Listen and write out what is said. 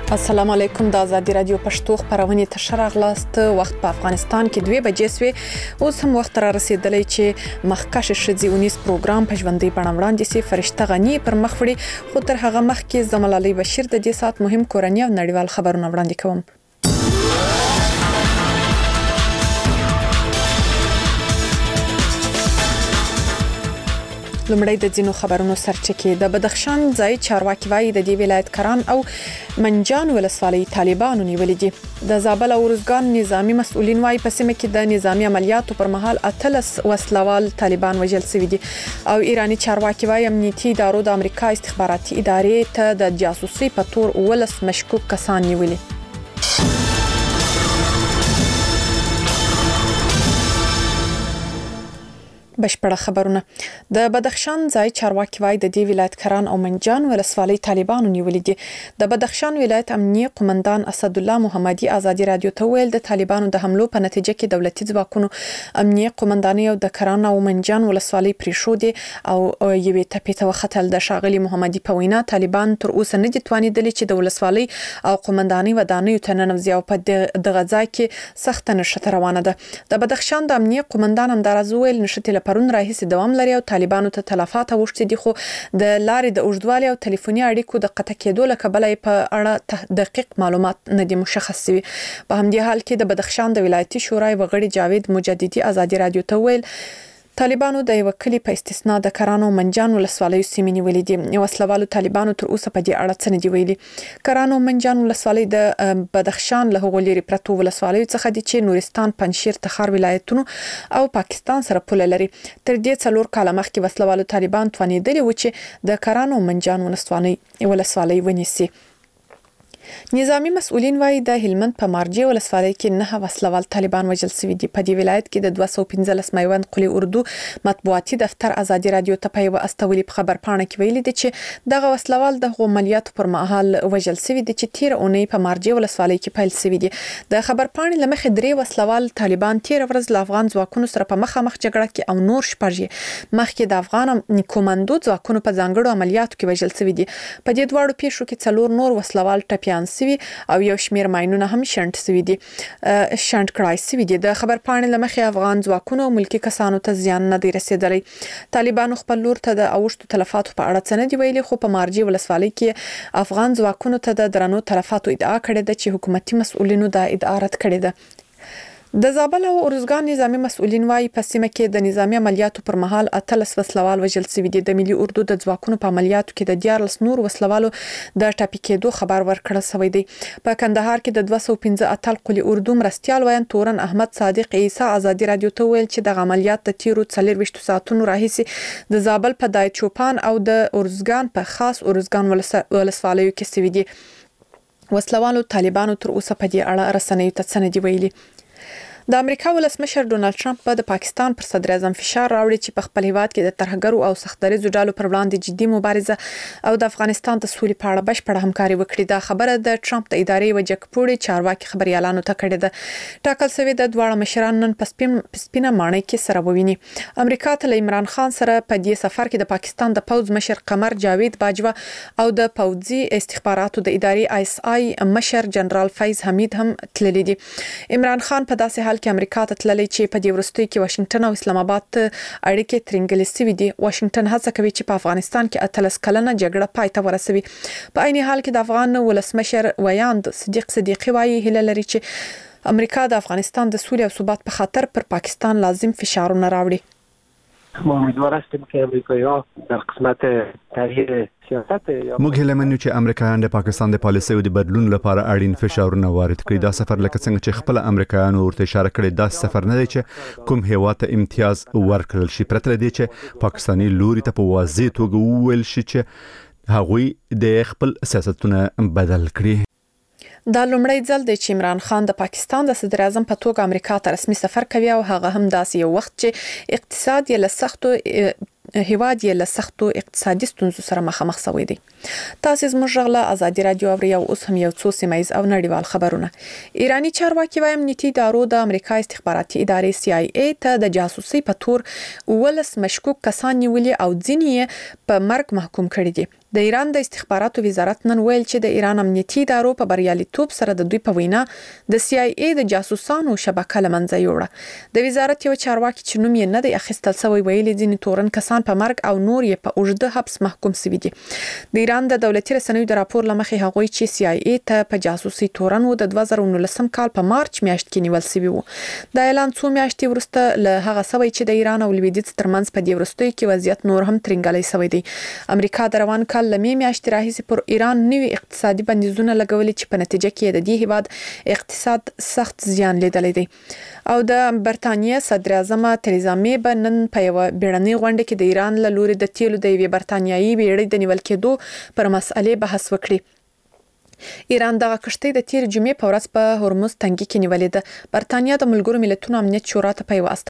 السلام علیکم د آزادي رادیو پښتو خبرونه تشر اغلاست وخت په افغانستان کې 2 بجې سوي اوس هم وخت را رسیدلی چې مخکش شذي ونیس پروګرام په ژوندۍ بڼه وړاندې سي فرشته غنی پر مخ وړي خو تر هغه مخکې زمل علي بشیر د دې سات مهم کورنۍ او نړیوال خبرونه وړاندې کوم. لمړی د ځینو خبرونو سرچکه د بدخشان ځای چارواکي وایي د دې ولایت کران او منجان ولسوالۍ طالبانو نیولې دي. د زابل او ارزګان نظامی مسؤلین وایي په سیمه کې د نظامی عملیاتو پر مهال اتلس وسلوال طالبان وژل شوي دي او ایرانی چارواکي وایي امنیتي ادارو د امریکا استخباراتي ادارې ته د جاسوسي په تور ولس مشکوک کسان نیولي. بشپړه خبرونه د بدخشان ځای چارواکي وایي د دې ولایت کران او منجان ولسوالۍ طالبانو نیولې دي. د بدخشان ولایت امنیي قومندان اسد الله محمدي آزادي رادیو ته ویل د طالبانو د حملو په نتیجه کې دولتي ځواکونو امنیي قومنداني او د کران او منجان ولسوالۍ پریښودي او یوې ټپې ته وختل. د شاغلي محمدي په وینا طالبان تر اوسه نه دي توانیدلي چې د ولسوالۍ او قومنداني ودانیو ته ننوځي او په دغه ځای کې سخت نشته روانه ده. د بدخشان د امنیي قومندان همدارز ویل نشته پرون راهیسې دوام لري او طالبانو ته تلفات اوښتي دي خو د لارې د اوږدوالي او ټلیفوني اړیکو د قطع کېدو له کبله په اړه دقیق معلومات نه دي مشخص شوي. په همدې حال کې د بدخشان د ولایتي شورای وغړي جاوید مجددي آزادي رادیو ته ویل طالبانو د یو کلی په استثناء د کرانو منجان ولسوالۍ سیمې نیولې دي. وسلوالو طالبانو تر اوسه په دې اړه څه نه دی ویلي. کرانو منجان ولسوالۍ د بدخشان له هغو لري پرتو ولسوالیو څخه دي چې نورستان، پنجشیر، تخار ولایتونو او پاکستان سره پوله لري. تر دې 4 کاله مخکې وسلوالو طالبان توانیدلي و چې د کرانو منجان ولسوالۍ ونیسي. نظامی مسؤلین وایي د هلمند په مارجې ولسوالۍ کې 9 وسلوال طالبان وژل شوي دي. په دې ولایت کې د 215 میوند قلی اردو مطبوعاتي دفتر آزادي رادیو ته په یو استولي خبر پاڼه کې ویلي دي چې دغه وسلوال د عملیاتو پر مهال وژل شوي دي چې 13 اونۍ په مارجې ولسوالۍ کې پیل شوي دي. د خبر پاڼې لمخې 3 وسلوال طالبان 13 ورځ له افغان ځواکونو سره په مخامخ جګړه کې او نور شپږ مخکې د افغان کوماندو ځواکونو په ځانګړو عملیاتو کې وژل شوي دي. په دې دواړو پیښو کې 4 نور وسلوال ټپیان سوي او یو شمیر ماینونه هم شنډ کړای سوي دي. د خبر پاڼې لمخې افغان ځواکونو او ملکی کسانو ته زیان نه دی رسیدلی. طالبانو خپل لور ته د اوښتو تلفاتو په اړه څه نه دی ویلي خو په مارجې ولسوالۍ کې افغان ځواکونو ته د درنو تلفاتو ادعا کړې ده چې حکومتي مسؤلینو دا ادعا رد کړې ده. د زابل او ارزګان نظامی مسؤلین وایي په سیمه کې د نظامی عملیاتو پر مهال اتلس وسلوال وژل شوي دي. د ملي اردو د ځواکونو په عملیاتو کې د 14 نور وسلوالو د ټاپي کېدو خبر ورکړل شوی دی. په کندهار کې د 215 اتل قلی اردو مرستيال وایي تورن احمد صادق عیسی آزادي رادیو ته ویل چې د عملیات د 24 ساعتونو راهیسې د زابل په دای چوپان او د ارزګان په خاص ارزګان ولسوالیو کې شوي دي. وسلوالو طالبانو تر اوسه په دې اړه رسنیو ته څه نه دی ویلي. د امریکا ولسمشر ډونالد ټرمپ په د پاکستان پر صدر اعظم فشار راوړي چې په خپل هیواد کې د ترهګرو او سختدریزو ډلو پر وړاندې جدي مبارزه او د افغانستان د سولې په اړه بشپړه همکاري وکړي. دا خبره د ټرمپ د ادارې وجکپوړي چارواکي خبريالانو ته کړې ده. ټاکل شوی د دواړه مشران نن په سپینه ماڼۍ کې سره وویني. امریکا ته له عمران خان سره په دې سفر کې د پاکستان د پوز مشر قمر جاوید باجوا او د پوځي استخباراتو د ادارې ISI مشر جنرال فیض حمید هم تللي دي. عمران خان په داسې حال کې امریکا ته تللی چې په دې وروستیو کې واشنگټن او اسلام آباد اړیکې ترنګلې شوي دي. واشنگټن هڅه کوي چې په افغانستان کې 13 کلنه جګړه پای ته ورسوي. په عین حال کې د افغان ولسمشر ویاند صدیقي وایي هیله لري چې امریکا د افغانستان د سولې او ثبات په خاطر پر پاکستان لازم فشارونه راوړي. ما امیدوار هستیم که امریکایی‌ها در قسمت تغییر سیاست موږ هیله منو چې امریکایان د پاکستان د پالیسیو د بدلون لپاره اړین فشارونه وارد کړي. دا سفر لکه څنګه چې خپل امریکایانو ورته اشاره کړې دا سفر نه دی چې کوم هیواد ته امتیاز ورکړل شي پرته دی چې پاکستاني لوري ته په واضح توګه وویل شي چې هغوی د خپل سیاستونه بدل کړي. دا لومړی ځل دی چې عمران خان د پاکستان د صدر اعظم په توګه امریکا ته رسمي سفر کوي او هغه هم داسې یو وخت چې اقتصاد یې له سختو اقتصادي ستونزو سره مخامخ شوی دی. تاسو زموږ غلا آزادي رادیو او اوس هم یو څو سیمایز او نړیوال خبرونه. ایرانی چارواکي وايي امنیتي ادارو د امریکا استخباراتي ادارې CIA ته د جاسوسي په تور ولس مشکوک کسان نیولي او ځینې په مرګ محکوم کړي دي. د ایران د استخباراتو وزارت نن ویل چې د ایران امنیتي ادارو په بریالیتوب سره د دوی په وینا د CIA د جاسوسانو شبکه لمنځه یوړه. د وزارت یو چارواکي چې نوم یې نه دی اخیستل شوی ویلي ځینې تورن کسان په مرګ او نور یې په اوږده حبس محکوم شوي دي. د ایران د دولتي رسنیو د راپور لمخې هغوی چې CIA ته په جاسوسي تورن و د 2019 کال په مارچ میاشت کې نیول شوی وو. دا اعلان څو میاشتې وروسته له هغه سوي چې د ایران او لویدیځ ترمنځ په دې وروستیو کې وضعیت نور هم ترنګلی شوی دی. امریکا د روان کال لمې میاشتې راهیسې پر ایران نوي اقتصادي بندیزونه لګولي چې په نتیجه کې د دې هیواد اقتصاد سخت زیان لیدلی دی. او د برتانیې صدر اعظم تریزا مې به نن په یو بیړنۍ غونډه کې د ایران له لوري د تیلو د یوې برتانیایي بیړۍ د نیول کېدو پر مسئلې بحث وکړي. ایران دغه کشتۍ د تیر جمعې په ورځ په هرمز تنګي کې نیولې ده. برتانیا د ملګرو ملتونو امنیت شورا ته په یو